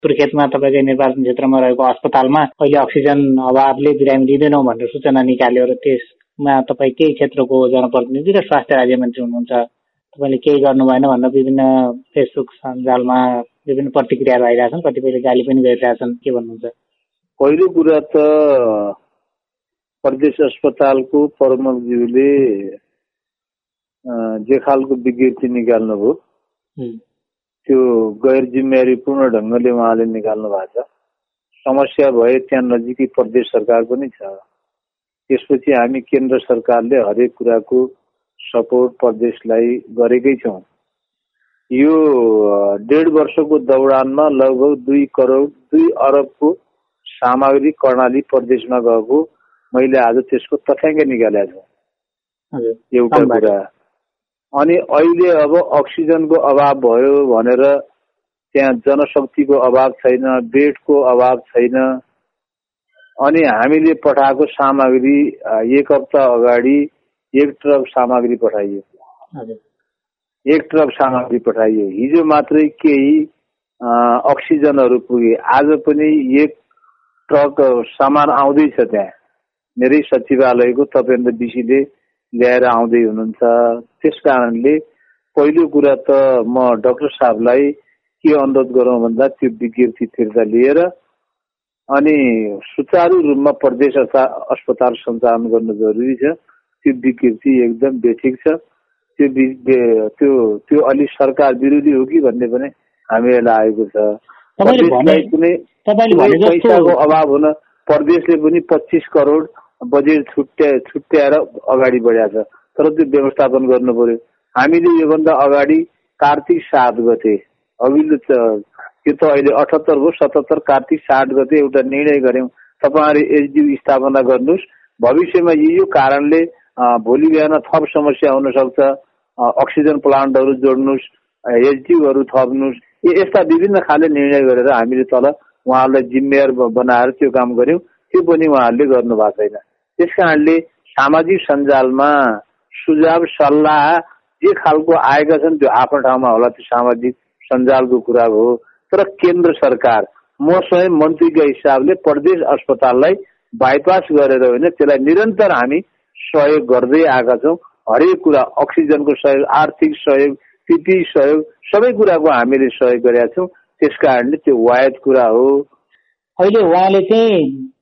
पुर्खेतमा तपाईँको निर्वाचन क्षेत्रमा रहेको अस्पतालमा अहिले अक्सिजन अभावले बिरामी दिँदैनौँ भनेर सूचना निकाल्यो र त्यसमा तपाईँ केही क्षेत्रको जनप्रतिनिधि र स्वास्थ्य राज्य मन्त्री हुनुहुन्छ, तपाईँले केही गर्नु भएन भनेर विभिन्न फेसबुक सञ्जालमा विभिन्न प्रतिक्रियाहरू आइरहेछन्, कतिपयले गाली पनि गरिरहेछन्, के भन्नुहुन्छ? पहिलो कुरा त प्रदेश अस्पतालको प्रमुखज्यूले जे खालको विज्ञप्ति निकाल्नुभयो त्यो गैर जिम्मेवारीपूर्ण ढङ्गले उहाँले निकाल्नु भएको छ। समस्या भए त्यहाँ नजिकै प्रदेश सरकार पनि छ। त्यसपछि हामी केन्द्र सरकारले हरेक कुराको सपोर्ट प्रदेशलाई गरेकै छौँ। यो 1.5 वर्षको दौडानमा लगभग 2 अरबको सामग्री कर्णाली प्रदेशमा गएको मैले आज त्यसको तथ्याङ्क निकालेको छु। एउटा कुरा। अनि अहिले अब अक्सिजनको अभाव भयो भनेर त्यहाँ जनशक्तिको अभाव छैन, बेडको अभाव छैन। अनि हामीले पठाएको सामग्री 1 हप्ता अगाडि 1 ट्रक सामग्री पठाइयो। 1 ट्रक सामग्री पठाइयो। हिजो मात्रै केही अक्सिजनहरू पुगे। आज पनि 1 ट्रक सामान आउँदैछ। त्यहाँ मेरै सचिवालयको तपेन्द्र विशीले ल्याएर आउँदै हुनुहुन्छ। त्यस कारणले पहिलो कुरा त म डाक्टर साहबलाई के अनुरोध गरौँ भन्दा त्यो विज्ञप्ति फिर्ता लिएर अनि सुचारू रूपमा प्रदेश अस्पताल सञ्चालन गर्न जरुरी छ। त्यो विज्ञप्ति एकदम बेठिक छ। त्यो अलि सरकार विरोधी हो कि भन्ने पनि हामीलाई लागेको छ। कुनै पैसाको अभाव हुन प्रदेशले पनि 25 करोड बजेट छुट्याएर अगाडि बढाएको छ। तर त्यो व्यवस्थापन गर्नु पर्यो। हामीले योभन्दा अगाडि कार्तिक 7 गते अघिल्लो त्यो त अहिले 78 हो, 77 कार्तिक 7 गते एउटा निर्णय गर्यौं, तपाईहरु एसडियू स्थापना गर्नुस्। भविष्यमा यो कारणले भोलि बिहान थप समस्या हुन सक्छ, अक्सिजन प्लान्टहरु जोड्नुस्, एसडियूहरु थप्नुस्। यस्ता विभिन्न खाले निर्णय गरेर हामीले तल उहाँलाई जिम्मेवार बनाएर त्यो काम गर्यौं। त्यो पनि उहाँहरूले गर्नु भएको छैन। त्यसकारणले सामाजिक सञ्जालमा सुझाव सल्लाह जे खालको आएका छन् त्यो आफ्नो ठाउँमा होला, त्यो सामाजिक सञ्जालको कुरा हो। तर केन्द्र सरकार म स्वयं मन्त्रीका हिसाबले प्रदेश अस्पताललाई बाइपास गरेर होइन, त्यसलाई निरन्तर हामी सहयोग गर्दै आएका छौं। हरेक कुरा अक्सिजनको सहयोग, आर्थिक सहयोग, पीपीई सहयोग, सबै कुराको हामीले सहयोग गरेका छौं। त्यसकारणले त्यो वायद कुरा हो। अहिले उहाँले चाहिँ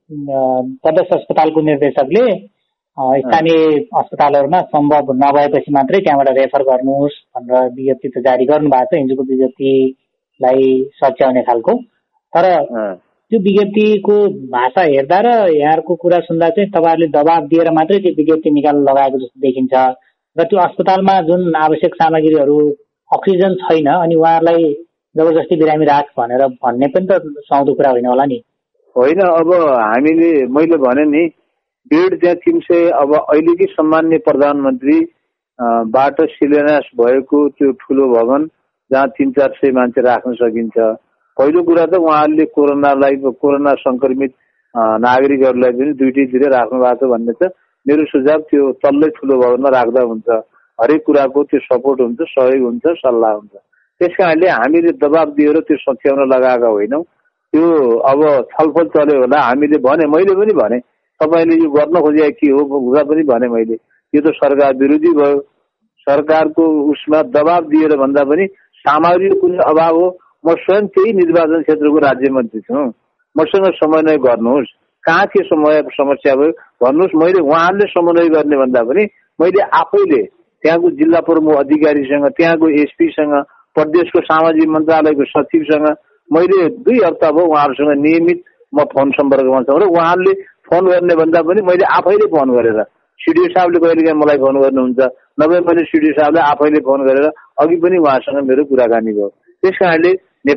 प्रदेश अस्पतालको निर्देशकले स्थानीय अस्पतालहरुमा सम्भव नभएपछि मात्रै त्यहाँबाट रेफर गर्नुहोस् भनेर विज्ञप्ति त जारी गर्नु भएको छ, हिजोको विज्ञप्तिलाई सच्याउने खालको। तर त्यो विज्ञप्तिको भाषा हेर्दा र यहाँको कुरा सुन्दा चाहिँ तपाईहरुले दबाब दिएर मात्रै त्यो विज्ञप्ति निकाल्न लगाएको जस्तो देखिन्छ। र त्यो अस्पतालमा जुन आवश्यक सामग्रीहरू अक्सिजन छैन अनि उहाँहरूलाई जबरजस्ती बिरामी राख भनेर भन्ने पनि त सुहाउँदो कुरा होइन होला नि? होइन, अब हामीले मैले भने नि बेड त्यहाँ 300 अब अहिलेकै सम्माननीय प्रधानमन्त्री बाट शिलान्यास भएको त्यो ठुलो भवन जहाँ 300-400 मान्छे राख्न सकिन्छ। पहिलो कुरा त उहाँहरूले कोरोना संक्रमित नागरिकहरूलाई पनि दुईटैतिर राख्नु भएको छ भन्ने छ। मेरो सुझाव त्यो तल्लै ठुलो भवनमा राख्दा हुन्छ। हरेक कुराको त्यो सपोर्ट हुन्छ, सहयोग हुन्छ, सल्लाह हुन्छ। त्यसकारणले हामीले दबाब दिएर त्यो सच्याउन लगाएका होइनौँ। त्यो अब छलफल चल्यो होला। हामीले भने, मैले पनि भने तपाईले यो गर्न खोजेको के हो कुरा पनि भने मैले। यो त सरकार विरोधी भयो। सरकारको उसमा दबाब दिएर भन्दा पनि सामग्रीको कुनै अभाव हो। म स्वयं त्यही निर्वाचन क्षेत्रको राज्य मन्त्री छु। मसँग समन्वय गर्नुहोस्, कहाँ के समस्या भयो भन्नुहोस्। मैले उहाँहरूले समन्वय गर्ने भन्दा पनि मैले आफैले त्यहाँको जिल्ला प्रमुख अधिकारीसँग, त्यहाँको एसपीसँग, प्रदेशको सामाजिक मन्त्रालयको सचिवसँग मैले 2 हप्ता भयो उहाँहरूसँग नियमित म फोन सम्पर्कमा छु। र उहाँहरूले फोन गर्ने भन्दा पनि मैले आफैले फोन गरेर, सिडिओ साहबले कहिलेकाहीँ मलाई फोन गर्नुहुन्छ, नभए मैले सिडिओ साहबलाई आफैले फोन गरेर अघि पनि उहाँसँग मेरो कुराकानी भयो। त्यसकारणले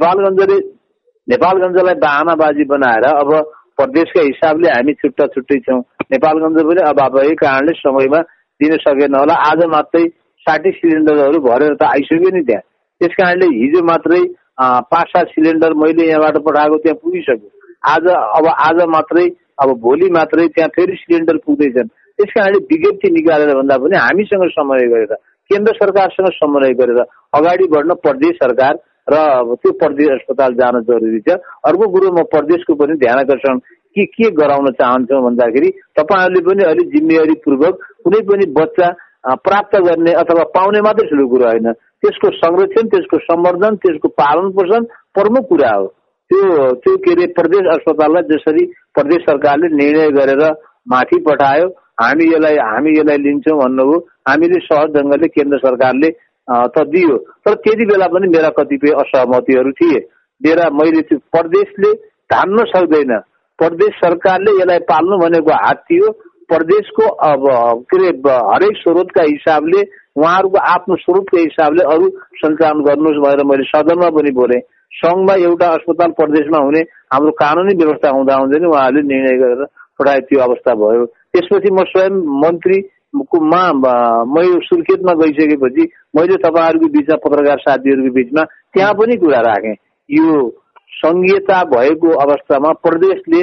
नेपालगञ्जलाई बहानाबाजी बनाएर अब प्रदेशका हिसाबले हामी छुट्टा छुट्टै छौँ। नेपालगञ्ज पनि अभावकै कारणले समयमा दिन सकेन होला। आज मात्रै 60 सिलिन्डरहरू भरेर त आइसक्यो नि त्यहाँ। त्यसकारणले हिजो मात्रै 5-7 सिलिन्डर मैले यहाँबाट पठाएको त्यहाँ पुगिसक्यो। आज मात्रै अब भोलि मात्रै त्यहाँ फेरि सिलिन्डर पुग्दैछन्। त्यसकारणले विज्ञप्ति निकालेर भन्दा पनि हामीसँग समन्वय गरेर, केन्द्र सरकारसँग समन्वय गरेर अगाडि बढ्न प्रदेश सरकार र त्यो प्रदेश अस्पताल जान जरुरी छ। अर्को कुरो म प्रदेशको पनि ध्यान आकर्षण के गराउन चाहन्छौँ भन्दाखेरि तपाईहरुले पनि अलि जिम्मेवारी पूर्वक कुनै पनि बच्चा प्राप्त गर्ने अथवा पाउने मात्रै ठुलो कुरा होइन, त्यसको संरक्षण, त्यसको सम्वर्धन, त्यसको पालन पोषण प्रमुख कुरा हो। त्यो के अरे प्रदेश अस्पताललाई जसरी प्रदेश सरकारले निर्णय गरेर माथि पठायो, हामी यसलाई लिन्छौँ भन्नुभयो, हामीले सहज ढंगले केन्द्र सरकारले त दियो, तर त्यति बेला पनि मेरा कतिपय असहमतिहरू थिए। मैले चाहिँ प्रदेशले धान्न सक्दैन, प्रदेश सरकारले यसलाई पाल्नु भनेको हात थियो। प्रदेशको अब के अरे हरेक स्रोतका हिसाबले उहाँहरूको आफ्नो स्रोतको हिसाबले अरू सञ्चालन गर्नुहोस् भनेर मैले सदनमा पनि बोले। सङ्घमा एउटा अस्पताल प्रदेशमा हुने हाम्रो कानुनी व्यवस्था हुँदाहुँदै नै उहाँहरूले निर्णय गरेर पठाए, त्यो अवस्था भयो। त्यसपछि म स्वयं मन्त्रीमा म सुर्खेतमा गइसकेपछि मैले तपाईहरुको बीचमा, पत्रकार साथीहरूको बीचमा त्यहाँ पनि कुरा राखेँ। यो संघीयता भएको अवस्थामा प्रदेशले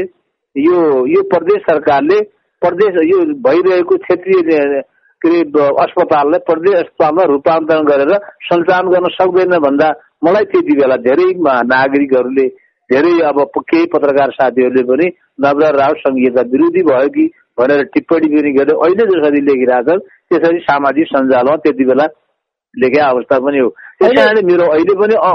यो प्रदेश सरकारले यो भइरहेको क्षेत्रीय अस्पताललाई प्रदेश अस्पतालमा रूपान्तरण गरेर सञ्चालन गर्न सक्दैन भन्दा मलाई त्यति बेला धेरै नागरिकहरूले, धेरै अब केही पत्रकार साथीहरूले पनि नवराज राव संघीयता विरोधी भयो कि भनेर टिप्पणी पनि गरे। अहिले जसरी लेखिरहेछन् त्यसरी सामाजिक सञ्जालमा त्यति बेला लेखेको अवस्था पनि हो। त्यसकारणले मेरो अहिले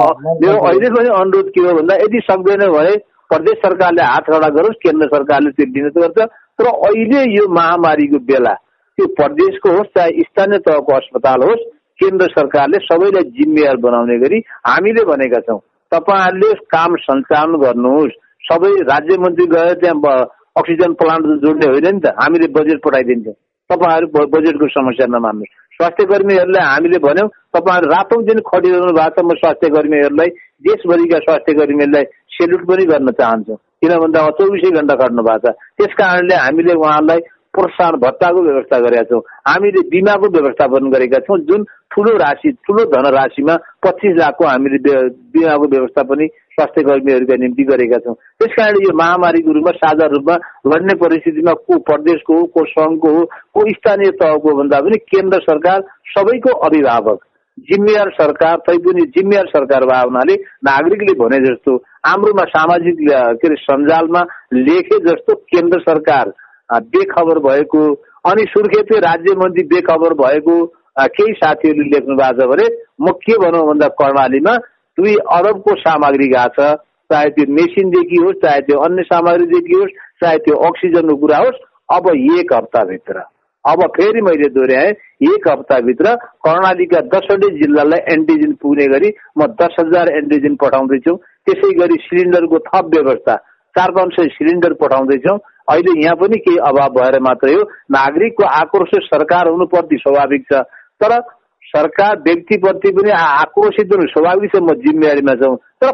पनि अनुरोध के हो भन्दा यदि सक्दैन भने प्रदेश सरकारले हात खडा गरोस्, केन्द्र सरकारले त्यो दिन गर्छ। तर अहिले यो महामारीको बेला त्यो प्रदेशको होस् चाहे स्थानीय तहको अस्पताल होस्, केन्द्र सरकारले सबैलाई जिम्मेवार बनाउने गरी हामीले भनेका छौँ। तपाईहरुले काम सञ्चालन गर्नुहोस्। सबै राज्य मन्त्री गएर त्यहाँ अक्सिजन प्लान्ट जोड्ने होइन नि त, हामीले बजेट पठाइदिन्छौँ। तपाईहरु बजेटको समस्या नमान्नुहोस्। स्वास्थ्य कर्मीहरूलाई हामीले भन्यौँ, तपाईहरु रातौं दिन खटिरहनु भएको छ। म स्वास्थ्य कर्मीहरूलाई, देशभरिका स्वास्थ्य कर्मीहरूलाई सेल्युट पनि गर्न चाहन्छु, किन भन्दा 24 घण्टा खट्नु भएको छ। त्यसकारणले हामीले उहाँलाई प्रोत्साहन भत्ताको व्यवस्था गरेका छौँ। हामीले बिमाको व्यवस्थापन गरेका छौँ, जुन ठुलो धनराशिमा 25 लाखको हामीले बिमाको व्यवस्था पनि स्वास्थ्य कर्मीहरूका निम्ति गरेका छौँ। त्यसकारण यो महामारीको रूपमा साझा रूपमा लड्ने परिस्थितिमा को प्रदेशको हो, को सङ्घको हो, को स्थानीय तहको भन्दा पनि केन्द्र सरकार सबैको अभिभावक, जिम्मेवार सरकार, तैपनि जिम्मेवार सरकार भए हुनाले नागरिकले भने जस्तो हाम्रोमा सामाजिक के अरे सञ्जालमा लेखे जस्तो केन्द्र सरकार बेखबर भएको, अनि सुर्खेतको राज्य मन्त्री बेखबर भएको केही साथीहरूले लेख्नु भएको छ भने म के भनौँ भन्दा कर्णालीमा 2 अरबको सामग्री गएको छ, चाहे त्यो मेसिनदेखि होस्, चाहे त्यो अन्य सामग्रीदेखि होस्, चाहे त्यो अक्सिजनको कुरा होस्। अब 1 हप्ताभित्र, अब फेरि मैले दोहोऱ्याएँ, 1 हप्ताभित्र कर्णालीका 10वटै जिल्लालाई एन्टिजेन पुग्ने गरी म 10,000 एन्टिजेन पठाउँदैछु। त्यसै गरी सिलिन्डरको थप व्यवस्था 400-500 सिलिन्डर पठाउँदैछौँ। अहिले यहाँ पनि केही अभाव भएर मात्रै हो। नागरिकको आक्रोश सरकार हुनुपर्ने स्वाभाविक छ, तर सरकार व्यक्तिप्रति पनि आक्रोशित हुनु स्वाभाविक छ। म जिम्मेवारीमा छौँ, तर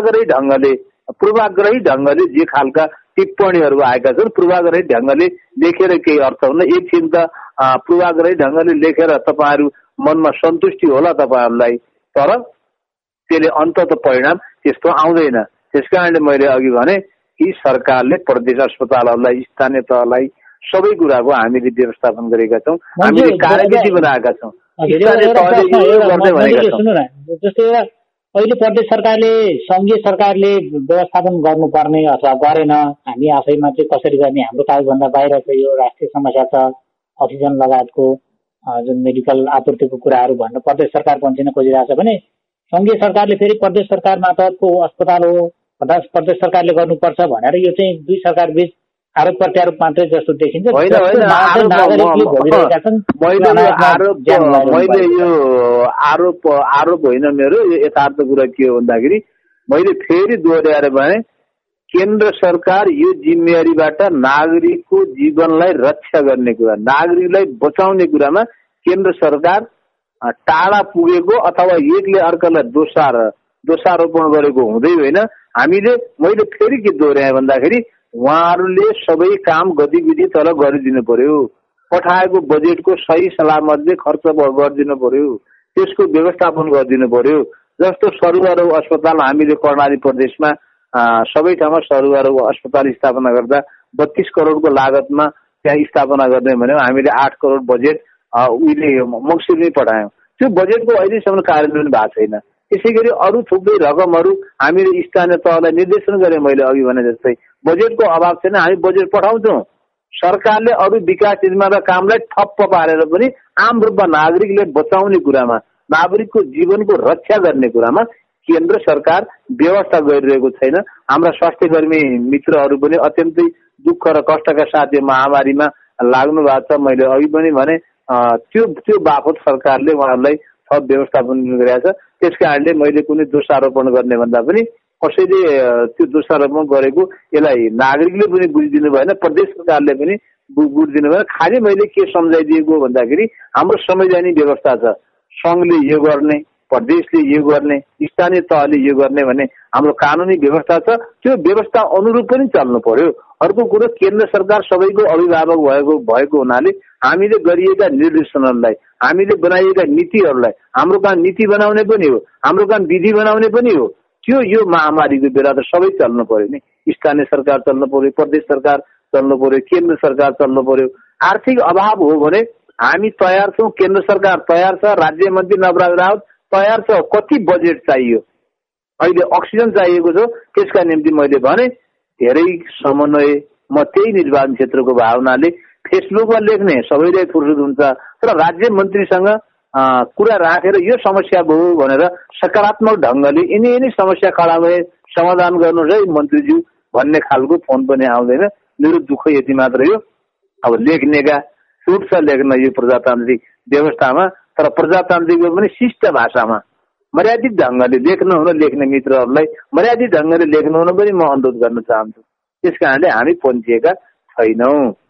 पूर्वाग्रही ढङ्गले जे खालका टिप्पणीहरू आएका छन्, पूर्वाग्रही ढङ्गले लेखेर केही अर्थ हुन्न। एकछिन त पूर्वाग्रही ढङ्गले लेखेर तपाईहरु मनमा सन्तुष्टि होला तपाईहरुलाई, तर त्यसले अन्तत परिणाम त्यस्तो आउँदैन। त्यसकारणले मैले अघि भने कि सरकारले प्रदेश अस्पतालहरूलाई, स्थानीय तहलाई सबै कुराको हामीले व्यवस्थापन गरेका छौँ, हामीले कार्यविधि बनाएका छौँ। जस्तै अहिले प्रदेश सरकारले, संघीय सरकारले व्यवस्थापन गर्नुपर्ने अथवा गरेन, हामी आफैमा चाहिँ कसरी गर्ने, हाम्रो काबुभन्दा बाहिर छ, यो राष्ट्रिय समस्या छ, अक्सिजन लगायतको जुन मेडिकल आपूर्तिको कुराहरू भन्न प्रदेश सरकार पन्छिन खोजिरहेको छ भने संघीय सरकारले फेरि प्रदेश सरकार मार्फतको अस्पताल हो, प्रदेश सरकारले गर्नुपर्छ भनेर यो चाहिँ 2 सरकार बीच आरोप प्रत्यारोप मात्रै जस्तो देखिन्छ। मैले यो आरोप होइन, मेरो यो यथार्थ कुरा के हो भन्दाखेरि मैले फेरि दोहोऱ्याएर भने केन्द्र सरकार यो जिम्मेवारीबाट नागरिकको जीवनलाई रक्षा गर्ने कुरा, नागरिकलाई बचाउने कुरामा केन्द्र सरकार टाढा पुगेको अथवा एकले अर्कालाई दोषारोपण गरेको हुँदै होइन। मैले फेरि के दोहोऱ्याएँ भन्दाखेरि उहाँहरूले सबै काम गतिविधि तर गरिदिनु पर्यो, पठाएको बजेटको सही सलामतले खर्च गरिदिनु पर्यो, त्यसको व्यवस्थापन गरिदिनु पर्यो। जस्तो सरुवा रोग अस्पताल हामीले कर्णाली प्रदेशमा सबै ठाउँमा सरुवा रोग अस्पताल स्थापना गर्दा 32 करोडको लागतमा त्यहाँ स्थापना गर्ने भन्यौँ। हामीले 8 करोड बजेट उहिले मङ्सिरमै पठायौँ। त्यो बजेटको अहिलेसम्म कार्यान्वयन भएको छैन। त्यसै गरी अरू थुप्रै रकमहरू हामीले स्थानीय तहलाई निर्देशन गरे। मैले अघि भने जस्तै बजेटको अभाव छैन, हामी बजेट पठाउँछौँ। सरकारले अरू विकास निर्माणका कामलाई ठप्प पारेर पनि आम रूपमा नागरिकले बचाउने कुरामा, नागरिकको जीवनको रक्षा गर्ने कुरामा केन्द्र सरकार व्यवस्था गरिरहेको छैन। हाम्रा स्वास्थ्यकर्मी मित्रहरू पनि अत्यन्तै दुःख र कष्टका साथ यो महामारीमा लाग्नु भएको छ। मैले अघि पनि भने त्यो बापत सरकारले उहाँहरूलाई थप व्यवस्थापन गरिरहेको छ। त्यसकारणले मैले कुनै दोषारोपण गर्ने भन्दा पनि कसैले त्यो दोषारोपण गरेको यसलाई नागरिकले पनि बुझिदिनु भएन, प्रदेश सरकारले पनि बुझिदिनु भएन। खालि मैले के सम्झाइदिएको भन्दाखेरि हाम्रो संवैधानिक व्यवस्था छ, सङ्घले यो गर्ने, प्रदेशले यो गर्ने, स्थानीय तहले यो गर्ने भन्ने हाम्रो कानुनी व्यवस्था छ। त्यो व्यवस्था अनुरूप पनि चल्नु पर्यो। अर्को कुरो, केन्द्र सरकार सबैको अभिभावक भएको हुनाले हामीले गरिएका निर्देशनहरूलाई, हामीले बनाइएका नीतिहरूलाई, हाम्रो काम नीति बनाउने पनि हो, हाम्रो काम विधि बनाउने पनि हो। त्यो यो महामारीको बेला त सबै चल्नु पर्यो नि। स्थानीय सरकार चल्नु पर्यो, प्रदेश सरकार चल्नु पर्यो, केन्द्र सरकार चल्नु पर्यो। आर्थिक अभाव हो भने हामी तयार छौँ, केन्द्र सरकार तयार छ, राज्य मन्त्री नवराज राउत तयार छ। कति बजेट चाहियो, अहिले अक्सिजन चाहिएको छ, त्यसका निम्ति मैले भने धेरै समन्वय। म त्यही निर्वाचन क्षेत्रको भावनाले फेसबुकमा लेख्ने सबैलाई फुर्सद हुन्छ, तर राज्य मन्त्रीसँग कुरा राखेर यो समस्या भयो भनेर सकारात्मक ढङ्गले यिनी समस्या खडा भए समाधान गर्नुहोस् है मन्त्रीज्यू भन्ने खालको फोन पनि आउँदैन। मेरो दुःख यति मात्र हो। अब लेख्नेका छुट छ लेख्न यो प्रजातान्त्रिक व्यवस्थामा, तर प्रजातान्त्रिकमा पनि शिष्ट भाषामा मर्यादित ढङ्गले लेख्ने मित्रहरूलाई मर्यादित ढङ्गले लेख्नुहुन पनि म अनुरोध गर्न चाहन्छु। त्यस कारणले हामी पन्चिएका छैनौँ।